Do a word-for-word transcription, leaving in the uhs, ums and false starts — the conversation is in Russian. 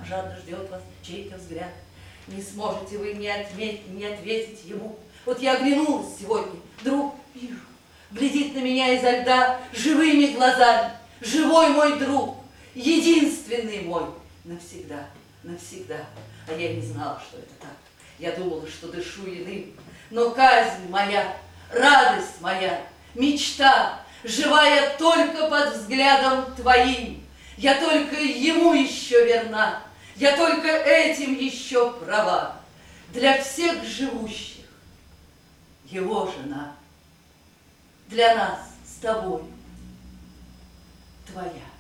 жадно ждет вас чей-то взгляд. Не сможете вы не отметить, не ответить ему. Вот я оглянулась сегодня, вдруг вижу, глядит на меня изо льда живыми глазами, живой мой друг, единственный мой, навсегда, навсегда. А я не знала, что это так. Я думала, что дышу иным, но казнь моя, радость моя, мечта, живая только под взглядом твоим. Я только ему еще верна, я только этим еще права. Для всех живущих его жена, для нас с тобой твоя.